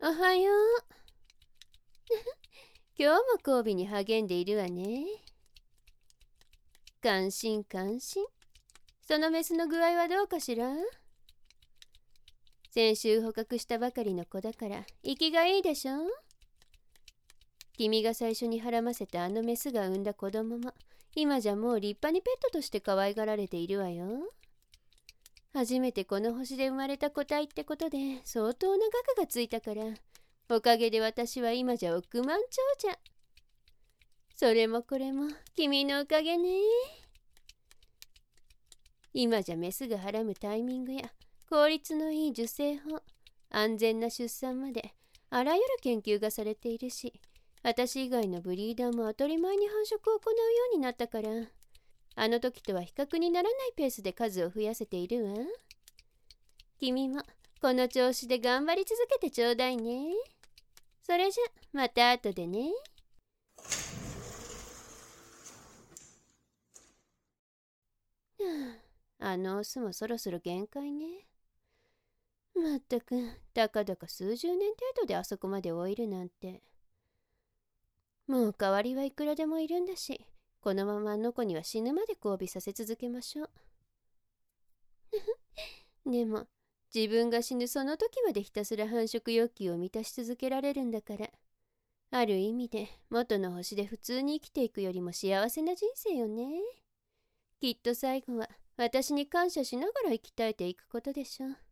おはよう。今日も交尾に励んでいるわね。感心感心。そのメスの具合はどうかしら？先週捕獲したばかりの子だから生きがいいでしょ？君が最初にはらませたあのメスが産んだ子供も今じゃもう立派にペットとして可愛がられているわよ。初めてこの星で生まれた個体ってことで相当な額がついたから、おかげで私は今じゃ億万長者。それもこれも君のおかげね。今じゃメスがはらむタイミングや効率のいい受精法、安全な出産まであらゆる研究がされているし、私以外のブリーダーも当たり前に繁殖を行うようになったから、あの時とは比較にならないペースで数を増やせているわ。君もこの調子で頑張り続けてちょうだいね。それじゃまた後でね。あのオスもそろそろ限界ね。まったくたかだか数十年程度であそこまで老いるなんて。もう代わりはいくらでもいるんだし、このままあの子には死ぬまで交尾させ続けましょう。でも自分が死ぬその時までひたすら繁殖欲求を満たし続けられるんだから、ある意味で元の星で普通に生きていくよりも幸せな人生よね。きっと最後は私に感謝しながら生き絶えていくことでしょう。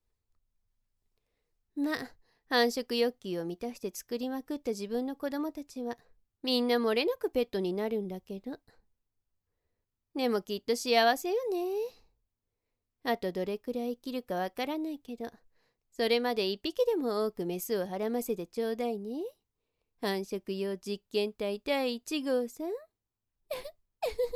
まあ繁殖欲求を満たして作りまくった自分の子供たちはみんな漏れなくペットになるんだけど、でもきっと幸せよね。あとどれくらい生きるかわからないけど、それまで一匹でも多くメスをはらませてちょうだいね。繁殖用実験体第1号さん。